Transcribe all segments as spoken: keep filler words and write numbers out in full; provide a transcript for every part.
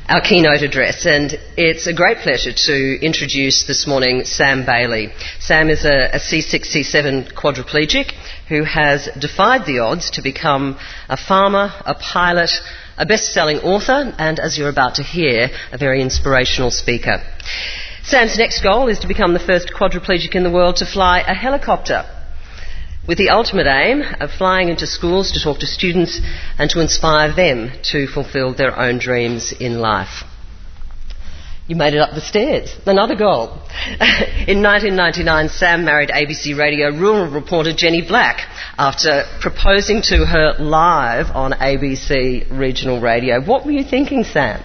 our keynote address, and it's a great pleasure to introduce this morning Sam Bailey. Sam is a, a C six, C seven quadriplegic who has defied the odds to become a farmer, a pilot, a best-selling author, and, as you're about to hear, a very inspirational speaker. Sam's next goal is to become the first quadriplegic in the world to fly a helicopter, with the ultimate aim of flying into schools to talk to students and to inspire them to fulfil their own dreams in life. You made it up the stairs. Another goal. In nineteen ninety-nine, Sam married A B C Radio rural reporter Jenny Black after proposing to her live on A B C regional radio. What were you thinking, Sam?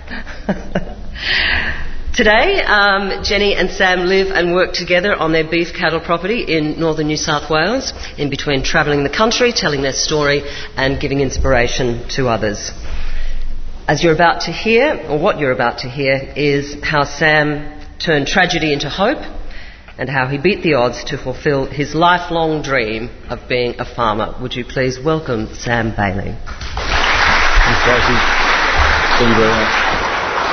Today, um, Jenny and Sam live and work together on their beef cattle property in northern New South Wales, in between travelling the country, telling their story and giving inspiration to others. As you're about to hear, or what you're about to hear, is how Sam turned tragedy into hope and how he beat the odds to fulfil his lifelong dream of being a farmer. Would you please welcome Sam Bailey? Thanks, Tracy. Thank you very much.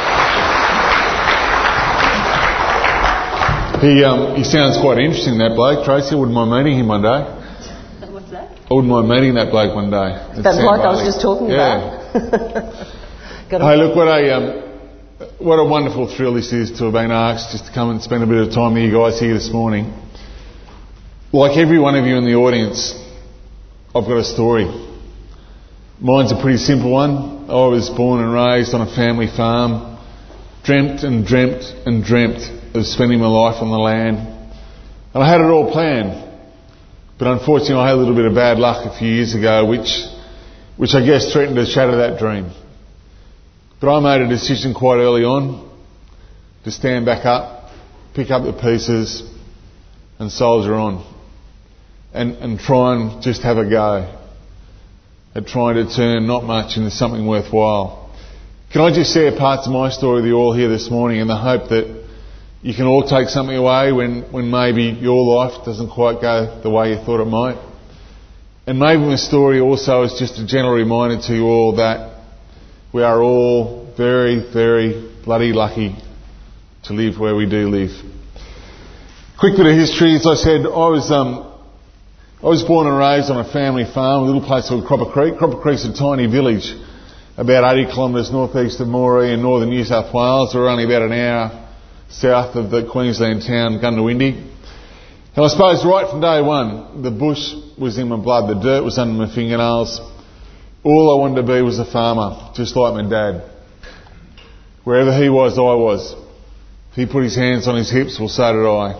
He, um, he sounds quite interesting, that bloke, Tracy. I wouldn't mind meeting him one day. What's that? I wouldn't mind meeting that bloke one day. That bloke I was just talking yeah. about. Hey, look, what a, um, what a wonderful thrill this is to have been asked just to come and spend a bit of time with you guys here this morning. Like every one of you in the audience, I've got a story. Mine's a pretty simple one. I was born and raised on a family farm, dreamt and dreamt and dreamt of spending my life on the land, and I had it all planned, but unfortunately I had a little bit of bad luck a few years ago which which I guess threatened to shatter that dream. But I made a decision quite early on to stand back up, pick up the pieces and soldier on, and, and try and just have a go at trying to turn not much into something worthwhile. Can I just share parts of my story with you all here this morning in the hope that you can all take something away when, when maybe your life doesn't quite go the way you thought it might. And maybe the story also is just a gentle reminder to you all that we are all very, very bloody lucky to live where we do live. Quick bit of history. As I said, I was um, I was born and raised on a family farm, a little place called Cropper Creek. Cropper Creek's a tiny village, about eighty kilometres northeast of Moree in northern New South Wales. We're only about an hour south of the Queensland town Goondiwindi. And I suppose right from day one, the bush was in my blood, the dirt was under my fingernails. All I wanted to be was a farmer, just like my dad. Wherever he was, I was. If he put his hands on his hips, well, so did I.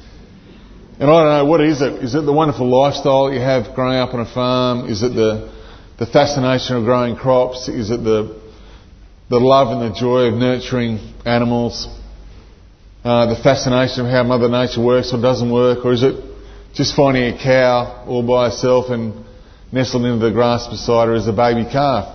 And I don't know, what is it? Is it the wonderful lifestyle you have growing up on a farm? Is it the, the fascination of growing crops? Is it the, the love and the joy of nurturing animals? Uh, the fascination of how Mother Nature works or doesn't work? Or is it just finding a cow all by herself and nestled into the grass beside her as a baby calf?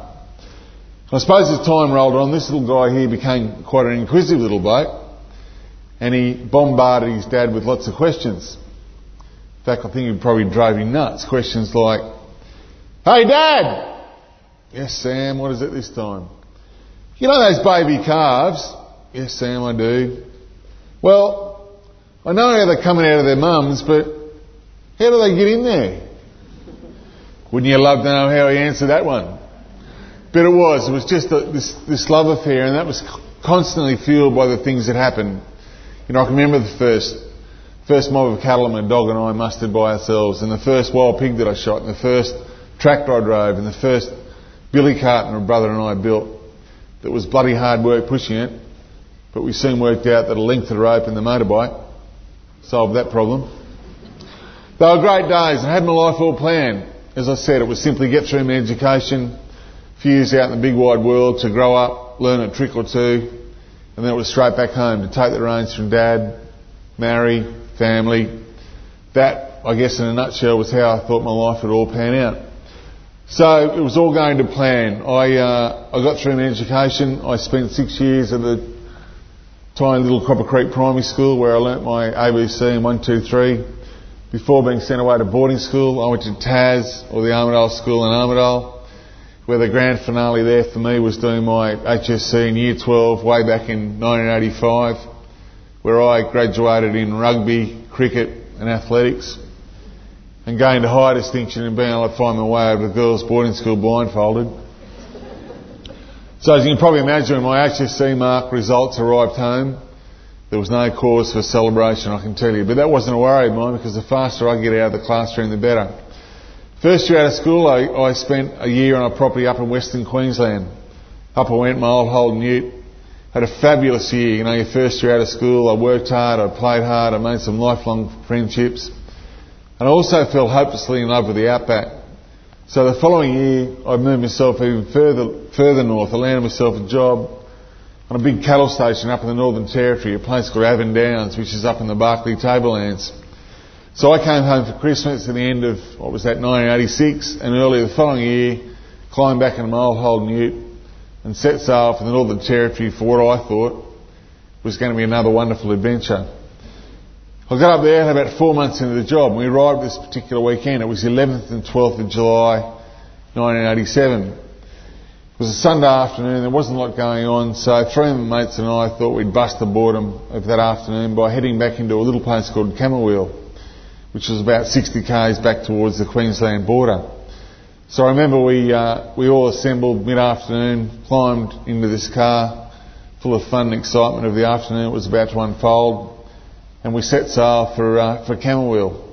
I suppose as time rolled on, this little guy here became quite an inquisitive little bloke, and he bombarded his dad with lots of questions. In fact, I think it probably drove him nuts. Questions like, "Hey Dad!" "Yes, Sam, what is it this time?" "You know those baby calves?" "Yes, Sam, I do." "Well, I know how they're coming out of their mums, but how do they get in there?" Wouldn't you love to know how he answered that one? But it was. It was just a, this, this love affair, and that was constantly fueled by the things that happened. You know, I can remember the first first mob of cattle my dog and I mustered by ourselves, and the first wild pig that I shot, and the first tractor I drove, and the first billy cart my brother and I built. That was bloody hard work pushing it. But we soon worked out that a length of rope in the motorbike solved that problem. They were great days. I had my life all planned. As I said, it was simply get through my education, a few years out in the big wide world to grow up, learn a trick or two, and then it was straight back home to take the reins from Dad, marry, family. That, I guess in a nutshell, was how I thought my life would all pan out. So it was all going to plan. I, uh, I got through my education. I spent six years at the tiny little Cropper Creek Primary School where I learnt my A B C and one, two, three. Before being sent away to boarding school, I went to T A S, or the Armidale School in Armidale. where the grand finale there for me was doing my H S C in Year twelve way back in nineteen eighty-five, where I graduated in rugby, cricket and athletics, and gained a high distinction in being able to find my way out of a girls' boarding school blindfolded. So as you can probably imagine, when my H S C mark results arrived home, there was no cause for celebration, I can tell you. But that wasn't a worry of mine, because the faster I get out of the classroom, the better. First year out of school, I, I spent a year on a property up in Western Queensland. Up I went, my old Holden Ute. Had a fabulous year. You know, your first year out of school, I worked hard, I played hard, I made some lifelong friendships. And I also fell hopelessly in love with the outback. So the following year, I moved myself even further further north. I landed myself a job on a big cattle station up in the Northern Territory, a place called Avon Downs, which is up in the Barkly Tablelands. So I came home for Christmas at the end of, what was that, nineteen eighty-six, and early the following year, climbed back into my old Holden Ute and set sail for the Northern Territory for what I thought was going to be another wonderful adventure. I got up there and about four months into the job, and we arrived this particular weekend. It was the eleventh and twelfth of July, nineteen eighty-seven. It was a Sunday afternoon, there wasn't a lot going on, so three of my mates and I thought we'd bust the boredom of that afternoon by heading back into a little place called Camberwell, which was about sixty k's back towards the Queensland border. So I remember we uh, we all assembled mid-afternoon, climbed into this car, full of fun and excitement of the afternoon it was about to unfold, and we set sail for uh, for Camberwell.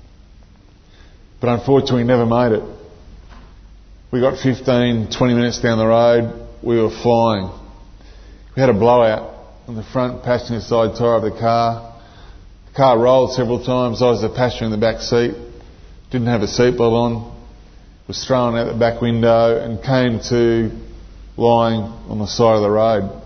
But unfortunately, we never made it. We got fifteen, twenty minutes down the road, we were flying. We had a blowout on the front passenger side tyre of the car. The car rolled several times. I was the passenger in the back seat, didn't have a seatbelt on, was thrown out the back window and came to lying on the side of the road.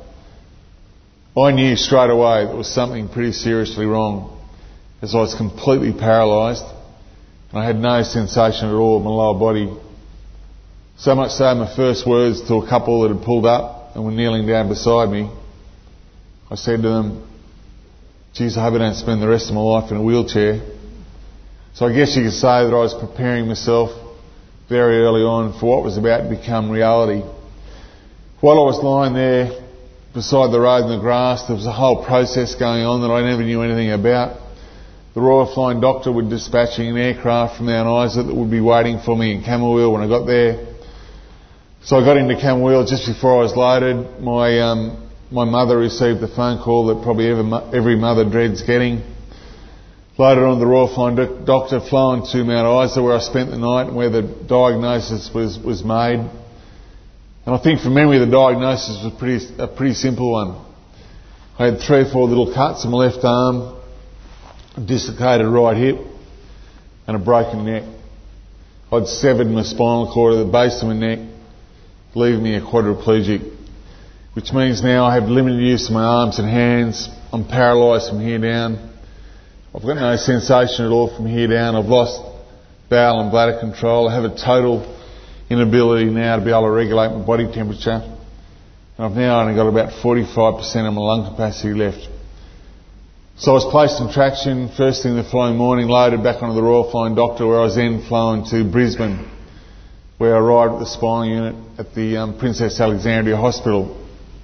I knew straight away there was something pretty seriously wrong, as I was completely paralysed and I had no sensation at all in my lower body. So much so, my first words to a couple that had pulled up and were kneeling down beside me, I said to them, "Geez, I hope I don't spend the rest of my life in a wheelchair." So I guess you could say that I was preparing myself very early on for what was about to become reality. While I was lying there beside the road in the grass, there was a whole process going on that I never knew anything about. The Royal Flying Doctor were dispatching an aircraft from Mount Isa that would be waiting for me in Camberwell when I got there. So I got into Camberwell just before I was loaded. My um, my mother received the phone call that probably every, every mother dreads getting. Loaded on the Royal Flying Doctor, flown to Mount Isa where I spent the night and where the diagnosis was, was made. And I think from memory the diagnosis was pretty, a pretty simple one. I had three or four little cuts on my left arm, a dislocated right hip and a broken neck. I'd severed my spinal cord at the base of my neck, leaving me a quadriplegic, which means now I have limited use of my arms and hands. I'm paralysed from here down. I've got no sensation at all from here down. I've lost bowel and bladder control. I have a total inability now to be able to regulate my body temperature. And I've now only got about forty-five percent of my lung capacity left. So I was placed in traction first thing the following morning, loaded back onto the Royal Flying Doctor, where I was then flown to Brisbane, where I arrived at the spinal unit at the um, Princess Alexandria Hospital.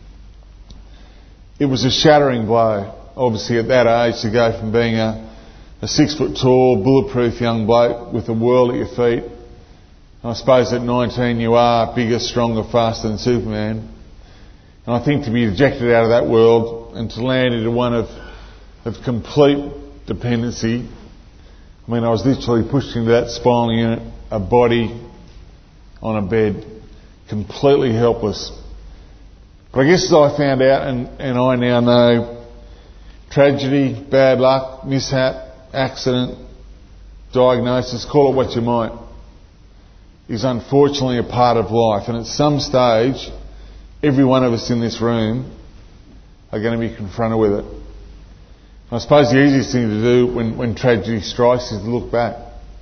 It was a shattering blow. Obviously at that age, to go from being a, a six foot tall, bulletproof young bloke with the world at your feet, and I suppose at nineteen you are bigger, stronger, faster than Superman. And I think to be ejected out of that world and to land into one of, of complete dependency, I mean I was literally pushed into that spinal unit, a body on a bed, completely helpless. But I guess as I found out, and, and I now know, tragedy, bad luck, mishap, accident, diagnosis, call it what you might, is unfortunately a part of life. And at some stage, every one of us in this room are going to be confronted with it. I suppose the easiest thing to do when, when tragedy strikes is to look back.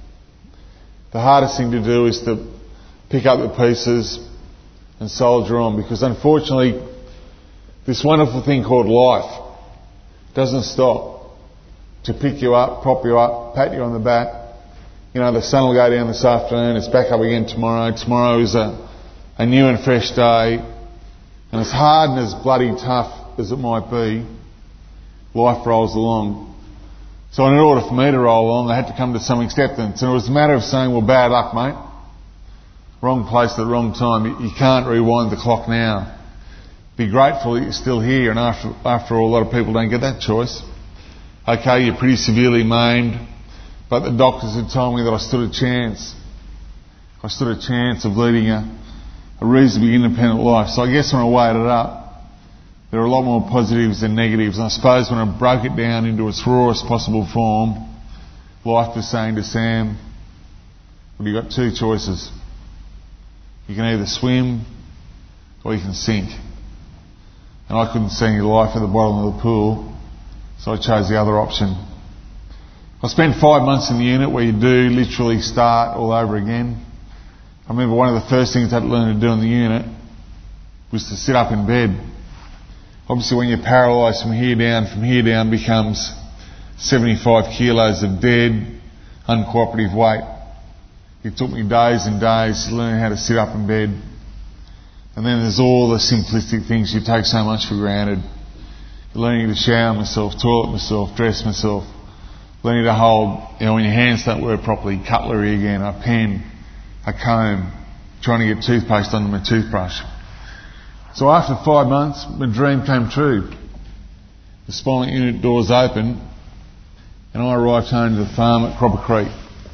The hardest thing to do is to pick up the pieces and soldier on, because unfortunately this wonderful thing called life doesn't stop to pick you up, prop you up, pat you on the back. You know, the sun will go down this afternoon, it's back up again tomorrow. Tomorrow is a, a new and fresh day, and as hard and as bloody tough as it might be, life rolls along. So in order for me to roll along, I had to come to some acceptance, and it was a matter of saying, well, bad luck, mate. Wrong place at the wrong time. You, you can't rewind the clock now. Be grateful that you're still here, and after, after all, a lot of people don't get that choice. Okay, you're pretty severely maimed, but the doctors had told me that I stood a chance. I stood a chance of leading a, a reasonably independent life. So I guess when I weighed it up, there are a lot more positives than negatives. And I suppose when I broke it down into its rawest possible form, life was saying to Sam, well, you've got two choices. You can either swim or you can sink. And I couldn't see any life at the bottom of the pool, so I chose the other option. I spent five months in the unit where you do literally start all over again. I remember one of the first things I had to learn to do in the unit was to sit up in bed. Obviously when you're paralysed from here down, from here down becomes seventy-five kilos of dead, uncooperative weight. It took me days and days to learn how to sit up in bed. And then there's all the simplistic things you take so much for granted. Learning to shower myself, toilet myself, dress myself. Learning to hold, you know, when your hands don't work properly, cutlery again, a pen, a comb, trying to get toothpaste onto my toothbrush. So after five months, my dream came true. The spinal unit doors opened, and I arrived home to the farm at Cropper Creek.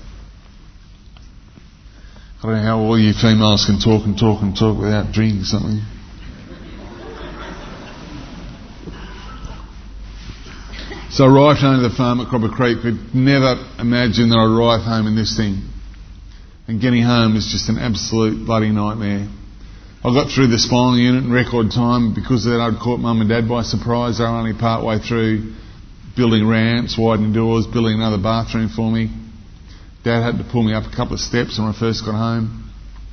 I don't know how all you females can talk and talk and talk without drinking something. So I arrived home to the farm at Cropper Creek, but never imagined that I'd arrive home in this thing. And getting home was just an absolute bloody nightmare. I got through the spinal unit in record time. Because of that, I'd caught Mum and Dad by surprise. They were only part way through building ramps, widening doors, building another bathroom for me. Dad had to pull me up a couple of steps when I first got home.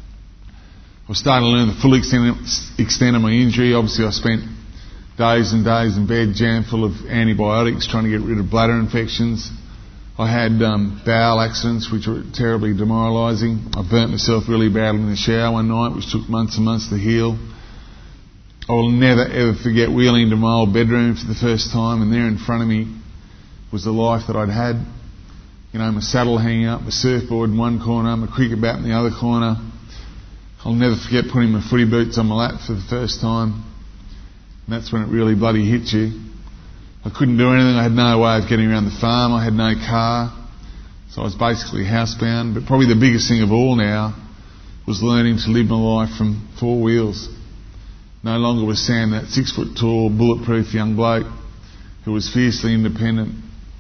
I was starting to learn the full extent, extent of my injury. Obviously, I spent days and days in bed, jammed full of antibiotics, trying to get rid of bladder infections. I had um, bowel accidents, which were terribly demoralising. I burnt myself really badly in the shower one night, which took months and months to heal. I will never ever forget wheeling into my old bedroom for the first time, and there in front of me was the life that I'd had. You know, my saddle hanging up, my surfboard in one corner, my cricket bat in the other corner. I'll never forget putting my footy boots on my lap for the first time. And that's when it really bloody hit you. I couldn't do anything. I had no way of getting around the farm. I had no car. So I was basically housebound. But probably the biggest thing of all now was learning to live my life from four wheels. No longer was Sam that six foot tall, bulletproof young bloke who was fiercely independent.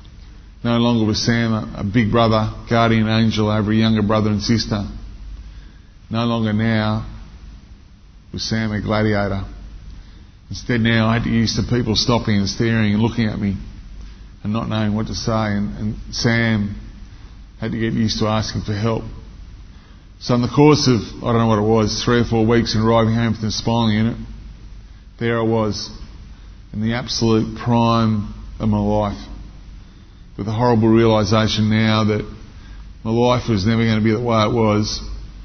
No longer was Sam a, a big brother, guardian angel over a younger brother and sister. No longer now was Sam a gladiator. Instead now I had to get used to people stopping and staring and looking at me and not knowing what to say, and, and Sam had to get used to asking for help. So in the course of, I don't know what it was, three or four weeks in arriving home from the spinal unit, there I was in the absolute prime of my life, with a horrible realisation now that my life was never going to be the way it was.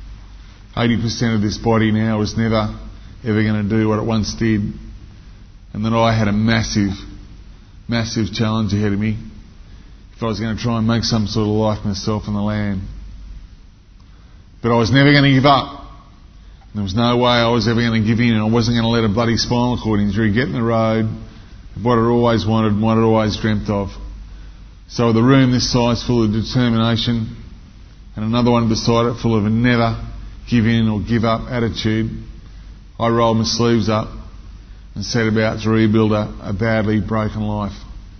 eighty percent of this body now was never ever going to do what it once did. And that I had a massive, massive challenge ahead of me if I was going to try and make some sort of life myself on the land. But I was never going to give up. There was no way I was ever going to give in, and I wasn't going to let a bloody spinal cord injury get in the road of what I'd always wanted and what I'd always dreamt of. So with a room this size full of determination and another one beside it full of a never give in or give up attitude, I rolled my sleeves up and set about to rebuild a, a badly broken life.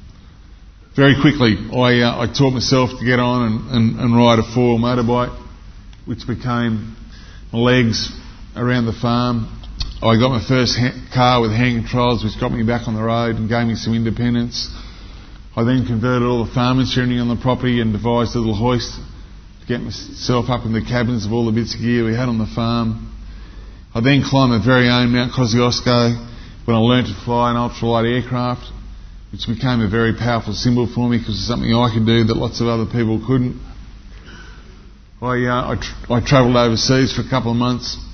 Very quickly, I, uh, I taught myself to get on and, and, and ride a four-wheel motorbike, which became my legs around the farm. I got my first ha- car with hand controls, which got me back on the road and gave me some independence. I then converted all the farm machinery on the property and devised a little hoist to get myself up in the cabins of all the bits of gear we had on the farm. I then climbed my very own Mount Kosciuszko when I learned to fly an ultralight aircraft, which became a very powerful symbol for me because it's something I could do that lots of other people couldn't. I, uh, I, tr- I travelled overseas for a couple of months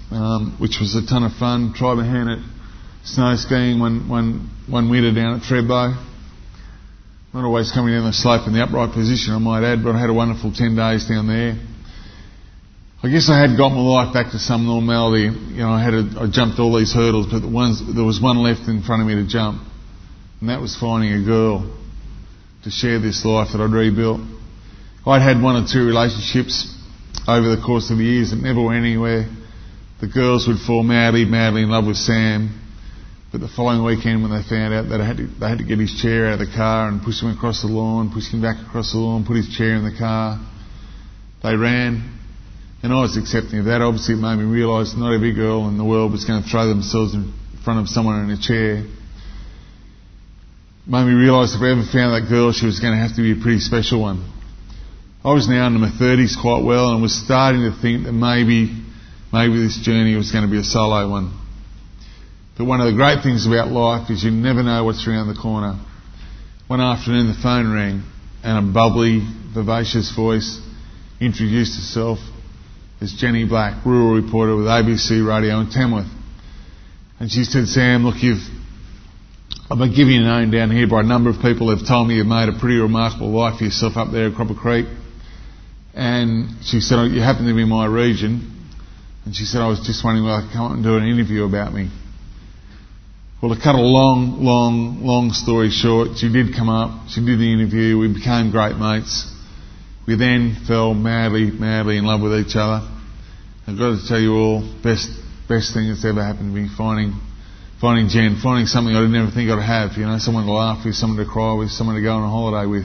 um, which was a ton of fun. Tried my hand at snow skiing one, one, one winter down at Thredbo. Not always coming down the slope in the upright position, I might add, but I had a wonderful ten days down there. I guess I had got my life back to some normality. You know, I had a, I jumped all these hurdles, but the ones, there was one left in front of me to jump, and that was finding a girl to share this life that I'd rebuilt. I'd had one or two relationships over the course of the years that never went anywhere. The girls would fall madly, madly in love with Sam, but the following weekend when they found out that I had to, they had to get his chair out of the car and push him across the lawn, push him back across the lawn, put his chair in the car, they ran. And I was accepting of that. Obviously it made me realise not every girl in the world was going to throw themselves in front of someone in a chair. It made me realise if I ever found that girl, she was going to have to be a pretty special one. I was now into my thirties quite well and was starting to think that maybe, maybe this journey was going to be a solo one. But one of the great things about life is you never know what's around the corner. One afternoon the phone rang and a bubbly, vivacious voice introduced herself as Jenny Black, rural reporter with A B C Radio in Tamworth. And she said, Sam, look, you've, I've been given your name down here by a number of people who've told me you've made a pretty remarkable life for yourself up there at Cropper Creek. And she said, oh, you happen to be in my region. And she said, I was just wondering whether I could come up and do an interview about me. Well, to cut a long, long, long story short, she did come up, she did the interview, we became great mates. We then fell madly, madly in love with each other. I've got to tell you all, best best thing that's ever happened to me, finding finding Jen, finding something I didn't ever think I'd have, you know, someone to laugh with, someone to cry with, someone to go on a holiday with.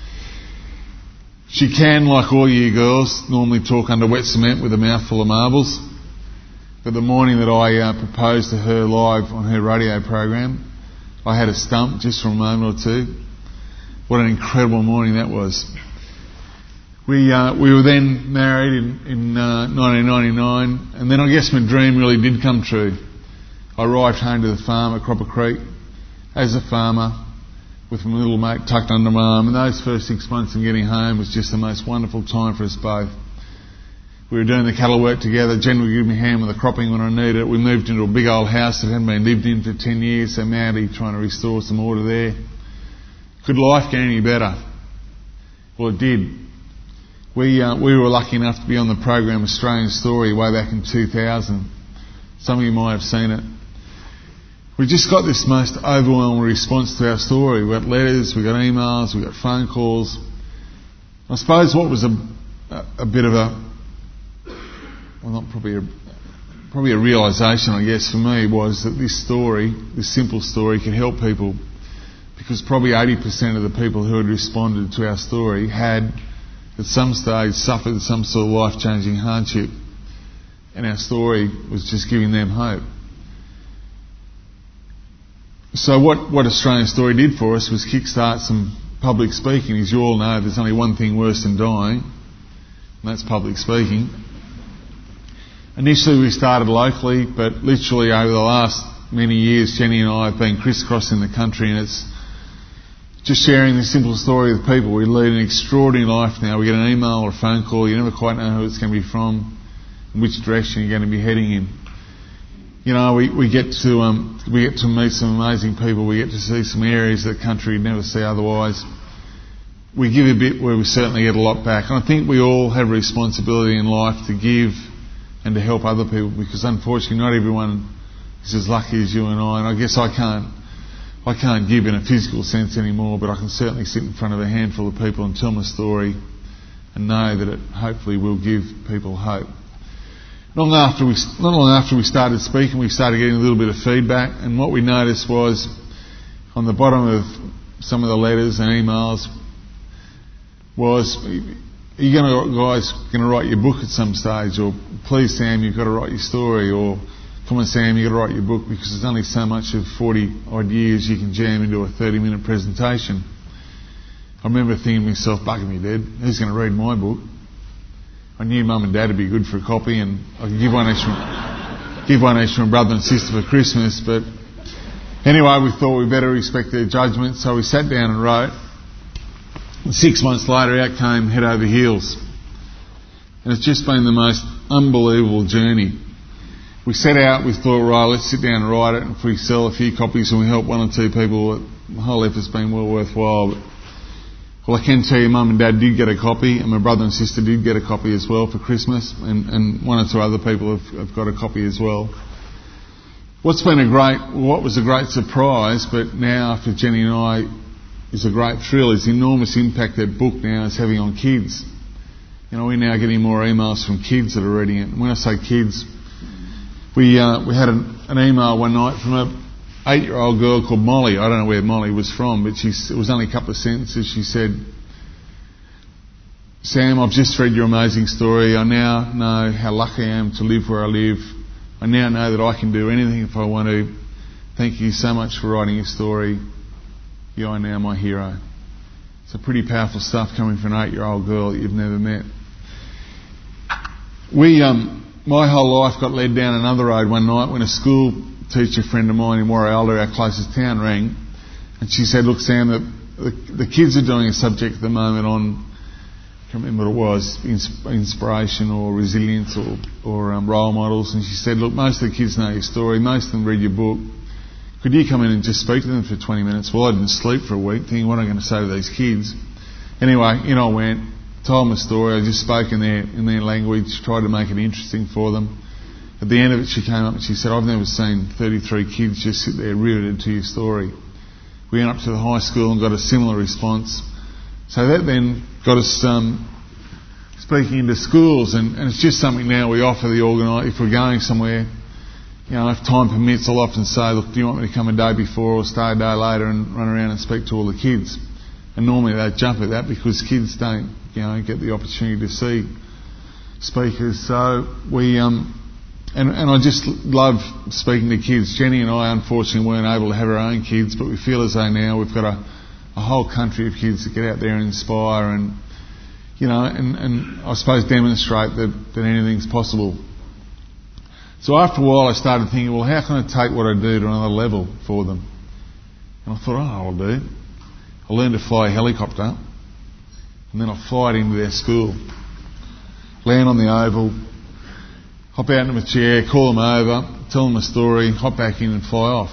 She can, like all you girls, normally talk under wet cement with a mouthful of marbles. But the morning that I uh, proposed to her live on her radio program, I had a stump just for a moment or two. What an incredible morning that was. We uh, we were then married in, in uh, nineteen ninety-nine, and then I guess my dream really did come true. I arrived home to the farm at Cropper Creek as a farmer with my little mate tucked under my arm, and those first six months of getting home was just the most wonderful time for us both. We were doing the cattle work together. Jen would give me a hand with the cropping when I needed it. We moved into a big old house that hadn't been lived in for ten years, so madly trying to restore some order there. Could life get any better? Well, it did. We uh, we were lucky enough to be on the program Australian Story way back in two thousand. Some of you might have seen it. We just got this most overwhelming response to our story. We got letters, we got emails, we got phone calls. I suppose what was a, a, a bit of a, well not probably a, probably a realisation I guess for me was that this story, this simple story could help people, because probably eighty percent of the people who had responded to our story had at some stage suffered some sort of life-changing hardship, and our story was just giving them hope. So what, what Australian Story did for us was kickstart some public speaking. As you all know, there's only one thing worse than dying, and that's public speaking. Initially we started locally, but literally over the last many years Jenny and I have been crisscrossing the country, and it's just sharing this simple story with people. We lead an extraordinary life now. We get an email or a phone call, you never quite know who it's going to be from, in which direction you're going to be heading in. You know, we, we get to um, we get to meet some amazing people. We get to see some areas that the country would never see otherwise. We give a bit where we certainly get a lot back. And I think we all have a responsibility in life to give and to help other people, because unfortunately not everyone is as lucky as you and I. And I guess I can't I can't give in a physical sense anymore, but I can certainly sit in front of a handful of people and tell my story and know that it hopefully will give people hope. Not long after we, not long after we started speaking, we started getting a little bit of feedback, and what we noticed was on the bottom of some of the letters and emails was, are you going to, guys going to write your book at some stage? Or, please Sam, you've got to write your story. Or, come on Sam, you've got to write your book, because there's only so much of forty odd years you can jam into a thirty minute presentation. I remember thinking to myself, bugger me dead, who's going to read my book? I knew Mum and Dad would be good for a copy, and I could give one extra, give one extra to my brother and sister for Christmas. But anyway, we thought we'd better respect their judgment, so we sat down and wrote. And six months later, out came Head Over Heels, and it's just been the most unbelievable journey. we set out, we thought, right, let's sit down and write it, and if we sell a few copies and we help one or two people, the whole effort's been well worthwhile. But, well, I can tell you, Mum and Dad did get a copy, and my brother and sister did get a copy as well for Christmas, and, and one or two other people have, have got a copy as well. What's been a great, what was a great surprise, but now for Jenny and I is a great thrill, is the enormous impact that book now is having on kids. You know, we're now getting more emails from kids that are reading it. And when I say kids, we uh, we had an, an email one night from a eight-year-old girl called Molly. I don't know where Molly was from, but she, it was only a couple of sentences. She said, "Sam, I've just read your amazing story. I now know how lucky I am to live where I live. I now know that I can do anything if I want to. Thank you so much for writing your story. You are now my hero." It's a pretty powerful stuff coming from an eight-year-old girl that you've never met. We, um, my whole life got led down another road one night when a school teacher friend of mine in Warrialda, our closest town, rang, and she said, "Look, Sam, the, the, the kids are doing a subject at the moment on, I can't remember what it was, inspiration or resilience or, or um, role models," and she said, "Look, most of the kids know your story, most of them read your book. Could you come in and just speak to them for twenty minutes? Well, I didn't sleep for a week, thinking, what am I going to say to these kids? Anyway, in I went, told them a story. I just spoke in their, in their language, tried to make it interesting for them. At the end of it, she came up and she said, "I've never seen thirty-three kids just sit there riveted to your story." We went up to the high school and got a similar response. So that then got us um, speaking into schools, and, and it's just something now we offer the organiser. If we're going somewhere, you know, if time permits, I'll often say, "Look, do you want me to come a day before or stay a day later and run around and speak to all the kids?" And normally they jump at that because kids don't, you know, get the opportunity to see speakers. So we, um, and, and I just love speaking to kids. Jenny and I, unfortunately, weren't able to have our own kids, but we feel as though now we've got a, a whole country of kids that get out there and inspire and, you know, and, and I suppose demonstrate that, that anything's possible. So after a while I started thinking, well, how can I take what I do to another level for them? And I thought, oh, I'll do. I'll learn to fly a helicopter, and then I'll fly it into their school. Land on the oval, hop out into my chair, call them over, tell them a story, hop back in and fly off.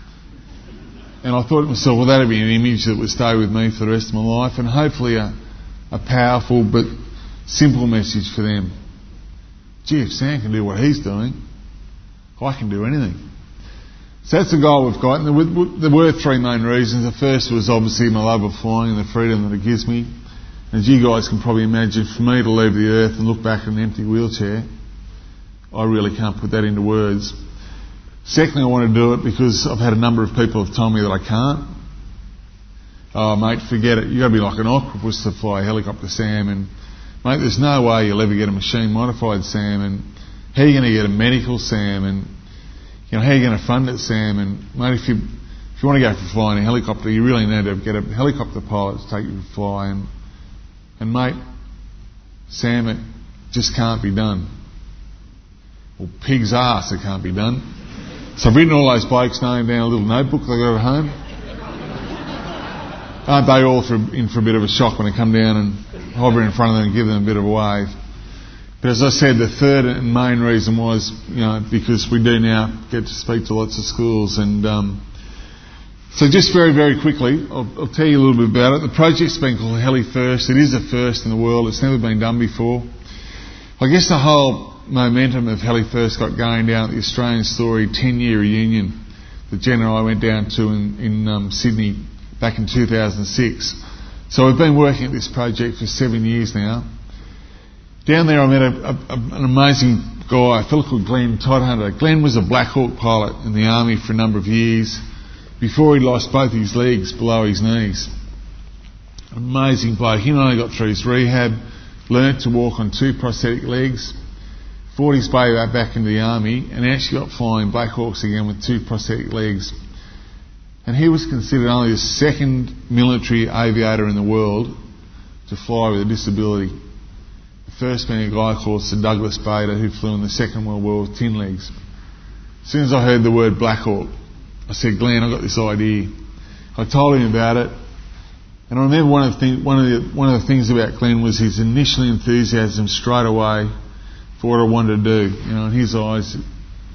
And I thought to myself, well, that'd be an image that would stay with me for the rest of my life, and hopefully a, a powerful but simple message for them. Gee, if Sam can do what he's doing, I can do anything. So that's the goal we've got. And there were, there were three main reasons. The first was obviously my love of flying and the freedom that it gives me. And as you guys can probably imagine, for me to leave the earth and look back at an empty wheelchair, I really can't put that into words. Secondly, I want to do it because I've had a number of people have told me that I can't. Oh, mate, forget it. You've got to be like an octopus to fly a helicopter, Sam. And mate, there's no way you'll ever get a machine modified, Sam, and how are you going to get a medical, Sam, and you know, how are you going to fund it, Sam? And mate, if you if you want to go for flying a helicopter, you really need to get a helicopter pilot to take you to fly. And and mate, Sam, it just can't be done. Well, pig's arse, it can't be done. So I've written all those blokes' names down a little notebook they got at home. Aren't they all for, in for a bit of a shock when I come down and hover in front of them and give them a bit of a wave? But as I said, the third and main reason was, you know, because we do now get to speak to lots of schools. And um, so just very, very quickly, I'll, I'll tell you a little bit about it. The project's been called Heli First. It is a first in the world. It's never been done before. I guess the whole momentum of Heli First got going down at the Australian Story ten-year reunion that Jen and I went down to in, in um, Sydney back in two thousand six. So we've been working at this project for seven years now. Down there I met a, a, an amazing guy, a fellow called Glenn Todhunter. Glenn was a Black Hawk pilot in the Army for a number of years before he lost both his legs below his knees. Amazing bloke. He not only got through his rehab, learnt to walk on two prosthetic legs, fought his way back into the Army, and actually got flying Black Hawks again with two prosthetic legs. And he was considered only the second military aviator in the world to fly with a disability. The first being a guy called Sir Douglas Bader, who flew in the Second World War with tin legs. As soon as I heard the word Black Hawk, I said, Glenn, I've got this idea. I told him about it, and I remember one of the thing, one of the one of the things about Glenn was his initial enthusiasm straight away for what I wanted to do. You know, in his eyes,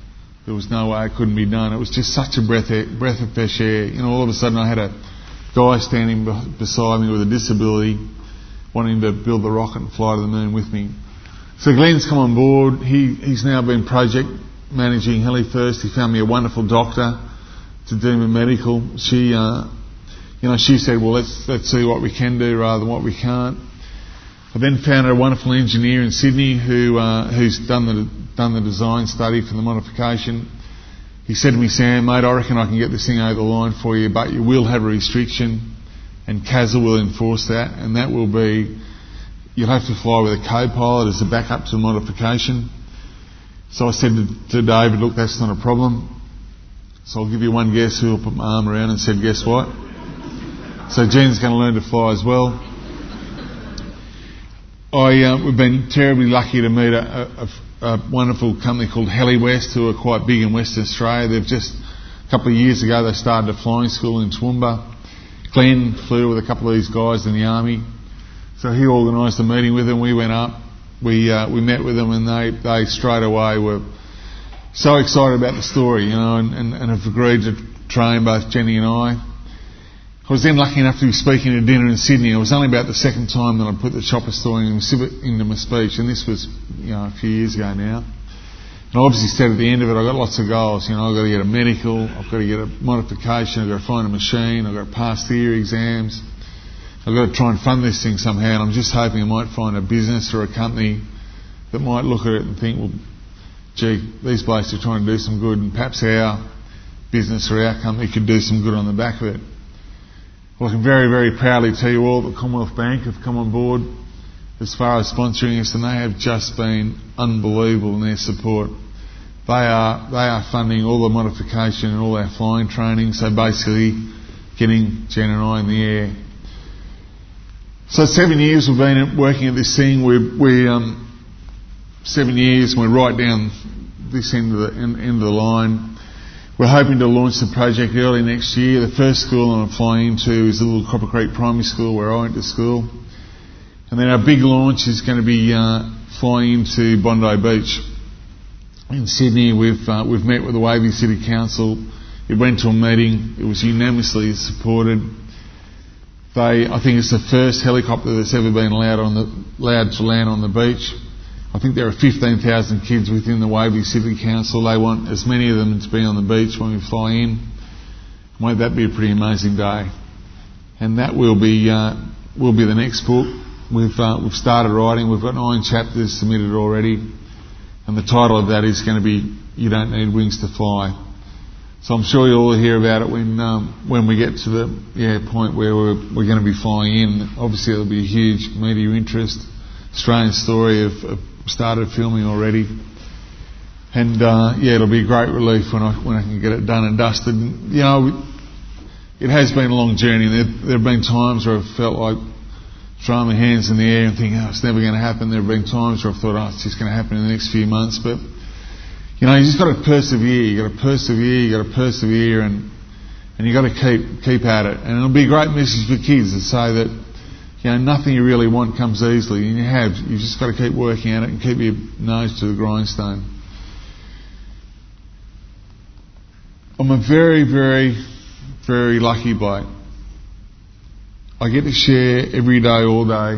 there was no way it couldn't be done. It was just such a breath of, breath of fresh air. You know, all of a sudden I had a guy standing be- beside me with a disability, wanting to build the rocket and fly to the moon with me. So Glenn's come on board. He, he's now been project managing HeliFirst. He found me a wonderful doctor to do my medical. She, uh, you know, she said, well, let's let's see what we can do rather than what we can't. I then found a wonderful engineer in Sydney who uh, who's done the done the design study for the modification. He said to me, Sam, mate, I reckon I can get this thing over the line for you, but you will have a restriction, and C A S A will enforce that, and that will be you'll have to fly with a co-pilot as a backup to the modification. So I said to, to David, look, that's not a problem. So I'll give you one guess who'll put my arm around and said, guess what? So Jen's going to learn to fly as well. I, uh, we've been terribly lucky to meet a, a, a wonderful company called HeliWest, who are quite big in Western Australia. They've just, a couple of years ago, they started a flying school in Toowoomba. Glenn flew with a couple of these guys in the army. So he organised a meeting with them. We went up, we uh, we met with them, and they, they straight away were so excited about the story, you know, and, and, and have agreed to train both Jenny and I. I was then lucky enough to be speaking at dinner in Sydney. It was only about the second time that I put the chopper story into my speech, and this was, you know, a few years ago now. And I obviously said at the end of it, I've got lots of goals. You know, I've got to get a medical, I've got to get a modification, I've got to find a machine, I've got to pass theory exams, I've got to try and fund this thing somehow. And I'm just hoping I might find a business or a company that might look at it and think, well, gee, these blokes are trying to do some good, and perhaps our business or our company could do some good on the back of it. Well, I can very, very proudly tell you all that Commonwealth Bank have come on board as far as sponsoring us, and they have just been unbelievable in their support. They are they are funding all the modification and all our flying training, so basically getting Jen and I in the air. So seven years we've been working at this thing. We're, we um, seven years, and we're right down this end of the end, end of the line. We're hoping to launch the project early next year. The first school I'm flying into is the Little Copper Creek Primary School where I went to school. And then our big launch is going to be uh, flying into Bondi Beach in Sydney. We've uh, we've met with the Wavy City Council. It went to a meeting. It was unanimously supported. They, I think it's the first helicopter that's ever been allowed on the allowed to land on the beach. I think there are fifteen thousand kids within the Wavy City Council. They want as many of them to be on the beach when we fly in. Won't that be a pretty amazing day? And that will be uh, will be the next book. We've uh, we've started writing. We've got nine chapters submitted already, and the title of that is going to be "You Don't Need Wings to Fly." So I'm sure you'll all hear about it when um, when we get to the yeah point where we're we're going to be flying in. Obviously, there'll be a huge media interest. Australian Story have, have started filming already, and uh, yeah, it'll be a great relief when I when I can get it done and dusted. And, you know, it has been a long journey. There, there have been times where I've felt like throwing my hands in the air and thinking, oh, it's never going to happen. There have been times where I've thought, oh, it's just going to happen in the next few months. But you know, you just got to persevere. You got to persevere. You got to persevere, and and you got to keep keep at it. And it'll be a great message for kids to say that, you know, nothing you really want comes easily, and you have. You've just got to keep working at it and keep your nose to the grindstone. I'm a very, very, very lucky bloke. I get to share every day, all day,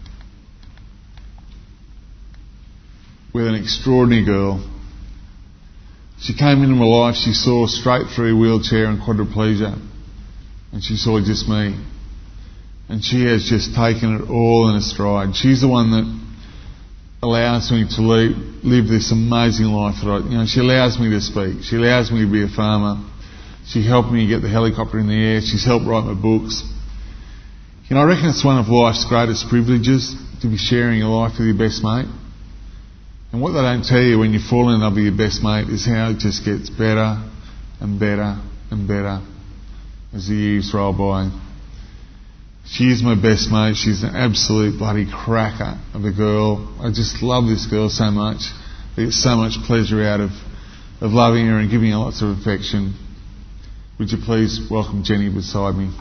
with an extraordinary girl. She came into my life, she saw straight through wheelchair and quadriplegia, and she saw just me. And she has just taken it all in a stride. She's the one that allows me to live, live this amazing life. That I, you know, she allows me to speak. She allows me to be a farmer. She helped me get the helicopter in the air. She's helped write my books. You know, I reckon it's one of life's greatest privileges to be sharing your life with your best mate. And what they don't tell you when you fall in love with your best mate is how it just gets better and better and better as the years roll by. She is my best mate. She's an absolute bloody cracker of a girl. I just love this girl so much. I get so much pleasure out of, of loving her and giving her lots of affection. Would you please welcome Jenny beside me?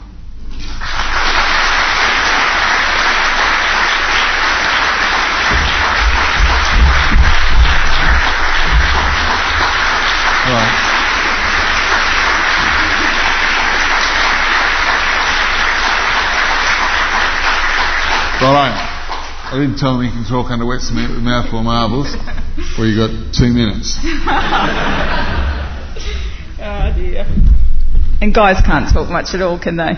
I didn't tell him he can talk under wet cement with a mouthful of marbles. Well, you got two minutes. Oh dear. And guys can't talk much at all, can they?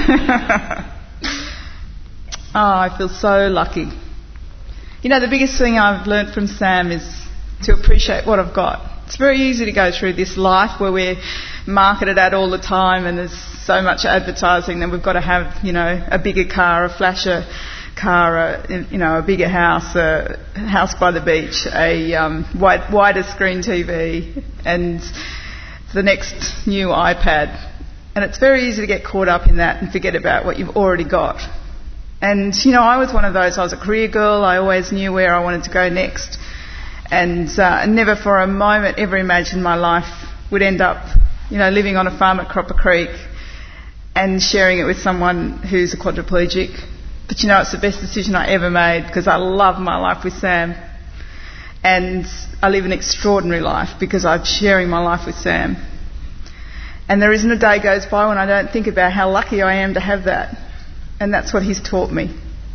Oh, I feel so lucky. You know, the biggest thing I've learnt from Sam is to appreciate what I've got. It's very easy to go through this life where we're marketed at all the time and there's so much advertising that we've got to have, you know, a bigger car, a flasher car, a, you know, a bigger house, a house by the beach, a um, wide, wider screen T V and the next new iPad. And it's very easy to get caught up in that and forget about what you've already got. And, you know, I was one of those. I was a career girl. I always knew where I wanted to go next. And uh, never for a moment ever imagined my life would end up, you know, living on a farm at Cropper Creek and sharing it with someone who's a quadriplegic. But, you know, it's the best decision I ever made because I love my life with Sam. And I live an extraordinary life because I'm sharing my life with Sam. And there isn't a day goes by when I don't think about how lucky I am to have that. And that's what he's taught me.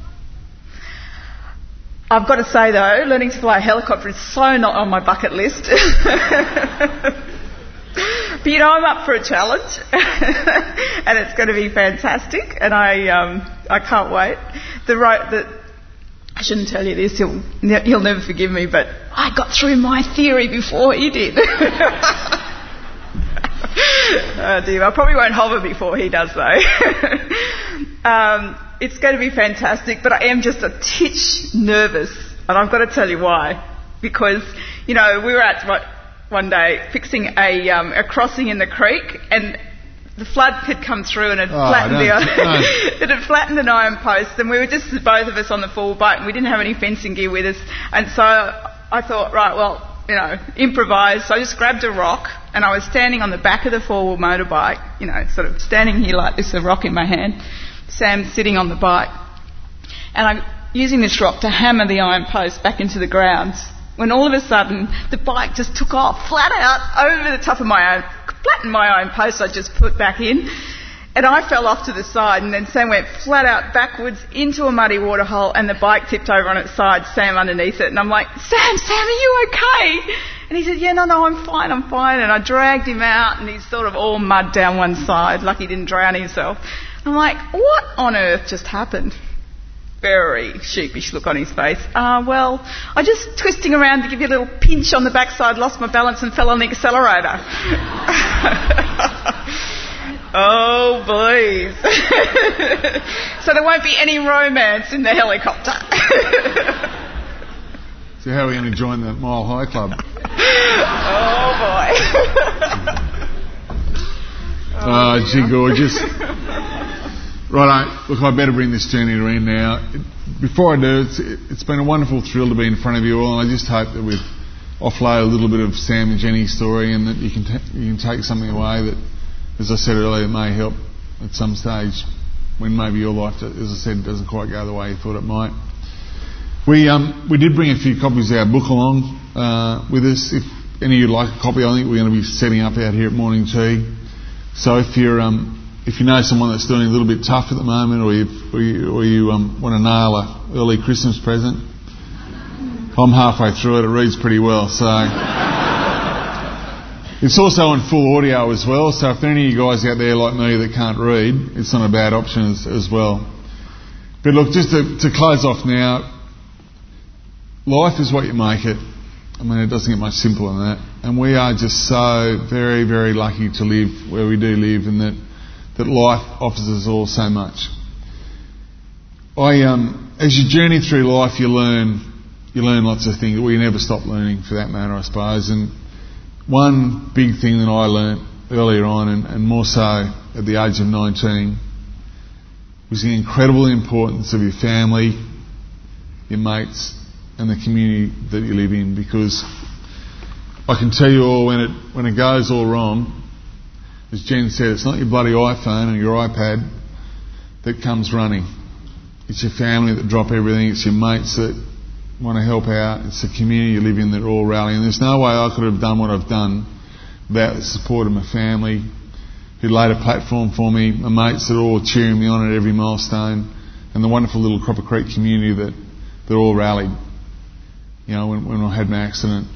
I've got to say though, learning to fly a helicopter is so not on my bucket list. But you know, I'm up for a challenge. And it's going to be fantastic. And I um, I can't wait. The right, the, I shouldn't tell you this, he'll, he'll never forgive me, but I got through my theory before he did. Oh dear, I probably won't hover before he does though. um, it's going to be fantastic, but I am just a titch nervous, and I've got to tell you why. Because, you know, we were at one day fixing a, um, a crossing in the creek, and the flood had come through and had oh, flattened the no. it had flattened an iron post, and we were just both of us on the full boat, and we didn't have any fencing gear with us, and so I thought, right, well, you know, improvise. So I just grabbed a rock, and I was standing on the back of the four-wheel motorbike, you know, sort of standing here like this, a rock in my hand. Sam's sitting on the bike, and I'm using this rock to hammer the iron post back into the ground. When all of a sudden, the bike just took off flat out over the top of my own, flattened my own post I just put back in, and I fell off to the side, and then Sam went flat out backwards into a muddy water hole, and the bike tipped over on its side, Sam underneath it, and I'm like, Sam, Sam, are you okay? And he said, yeah, no, no, I'm fine, I'm fine. And I dragged him out, and he's sort of all mud down one side, like he didn't drown himself. I'm like, what on earth just happened? Very sheepish look on his face. Ah, uh, well, I just twisting around to give you a little pinch on the backside, lost my balance and fell on the accelerator. Oh, boys. So there won't be any romance in the helicopter. So how are we going to join the Mile High Club? Oh, boy. Oh, oh gee, gorgeous. Righto, look, I better bring this journey to an end now. Before I do, it's, it's been a wonderful thrill to be in front of you all, and I just hope that we've offloaded a little bit of Sam and Jenny's story, and that you can t- you can take something away that, as I said earlier, may help at some stage when maybe your life, as I said, doesn't quite go the way you thought it might. We um we did bring a few copies of our book along uh, with us. If any of you would like a copy, I think we're going to be setting up out here at Morning Tea. So if you're um if you know someone that's doing a little bit tough at the moment, or you or you, or you um, want to nail a early Christmas present, I'm halfway through it. It reads pretty well, so. It's also on full audio as well, so if there are any of you guys out there like me that can't read, it's not a bad option as, as well. But look, just to, to close off now, life is what you make it. I mean, it doesn't get much simpler than that. And we are just so very, very lucky to live where we do live, and that, that life offers us all so much. I, um, as you journey through life, you learn, you learn lots of things. Well, you never stop learning, for that matter, I suppose. And one big thing that I learnt earlier on, and, and more so at the age of nineteen, was the incredible importance of your family, your mates, and the community that you live in. Because I can tell you all, when it when it goes all wrong, as Jen said, it's not your bloody iPhone and your iPad that comes running. It's your family that drop everything. It's your mates that want to help out. It's the community you live in that are all rallying. There's no way I could have done what I've done without the support of my family, who laid a platform for me, my mates that are all cheering me on at every milestone, and the wonderful little Cropper Creek community that, that all rallied, you know, when, when I had my accident.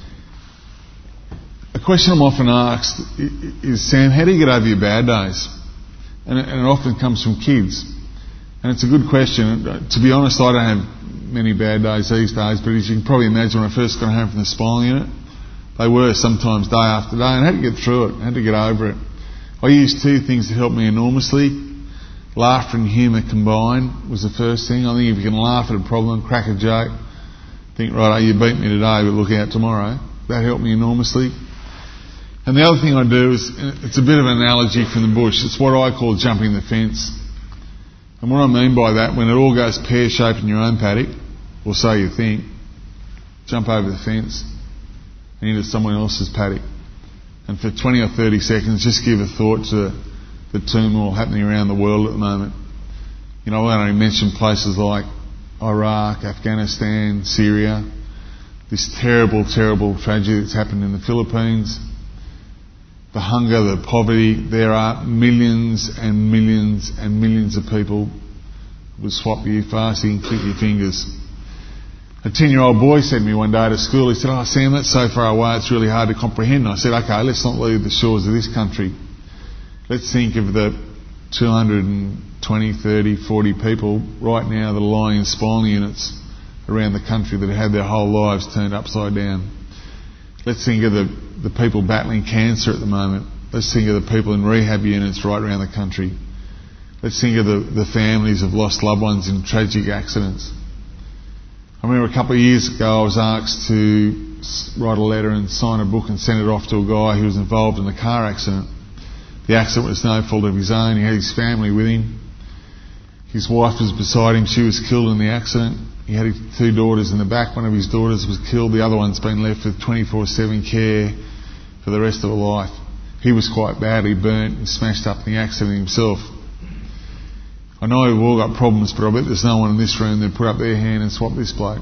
A question I'm often asked is, Sam, how do you get over your bad days? And it, and it often comes from kids. And it's a good question. To be honest, I don't have many bad days these days, but as you can probably imagine, when I first got home from the spinal unit, they were sometimes day after day, and I had to get through it, I had to get over it. I used two things that helped me enormously. Laughter and humour combined was the first thing. I think if you can laugh at a problem, crack a joke, think, right, oh, you beat me today, but look out tomorrow. That helped me enormously. And the other thing I do is, it's a bit of an analogy from the bush, it's what I call jumping the fence. And what I mean by that, when it all goes pear-shaped in your own paddock, or so you think, jump over the fence and into someone else's paddock. And for twenty or thirty seconds, just give a thought to the turmoil happening around the world at the moment. You know, I only mention places like Iraq, Afghanistan, Syria, this terrible, terrible tragedy that's happened in the Philippines, the hunger, the poverty. There are millions and millions and millions of people who would swap you fasting and click your fingers. A ten-year-old boy said to me one day to school, he said, oh, Sam, that's so far away, it's really hard to comprehend. And I said, okay, let's not leave the shores of this country. Let's think of the two hundred twenty, thirty, forty people right now that are lying in spinal units around the country that have had their whole lives turned upside down. Let's think of the, the people battling cancer at the moment. Let's think of the people in rehab units right around the country. Let's think of the, the families who've lost loved ones in tragic accidents. I remember a couple of years ago I was asked to write a letter and sign a book and send it off to a guy who was involved in a car accident. The accident was no fault of his own. He had his family with him. His wife was beside him. She was killed in the accident. He had two daughters in the back. One of his daughters was killed. The other one's been left with twenty-four seven care for the rest of her life. He was quite badly burnt and smashed up in the accident himself. I know we've all got problems, but I bet there's no one in this room that put up their hand and swap this bloke.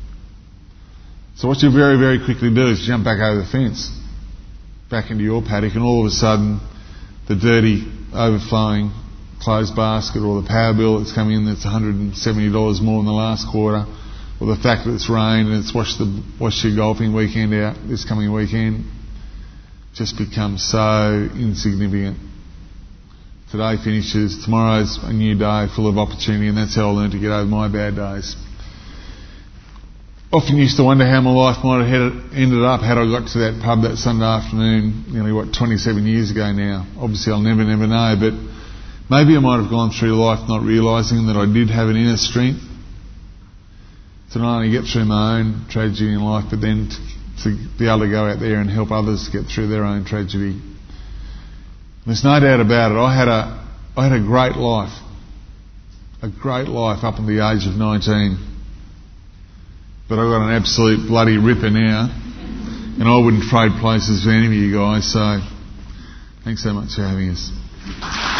So what you very, very quickly do is jump back over the fence, back into your paddock, and all of a sudden the dirty, overflowing clothes basket, or the power bill that's come in that's one hundred seventy dollars more than the last quarter, or the fact that it's rained and it's washed, the, washed your golfing weekend out this coming weekend, just becomes so insignificant. Today finishes, tomorrow's a new day full of opportunity, and that's how I learned to get over my bad days. Often used to wonder how my life might have ended up had I got to that pub that Sunday afternoon, nearly, what, twenty-seven years ago now. Obviously I'll never, never know, but maybe I might have gone through life not realising that I did have an inner strength to not only get through my own tragedy in life, but then to, to be able to go out there and help others get through their own tragedy. There's no doubt about it. I had a, I had a great life, a great life up until the age of nineteen. But I've got an absolute bloody ripper now, and I wouldn't trade places with any of you guys, so thanks so much for having us.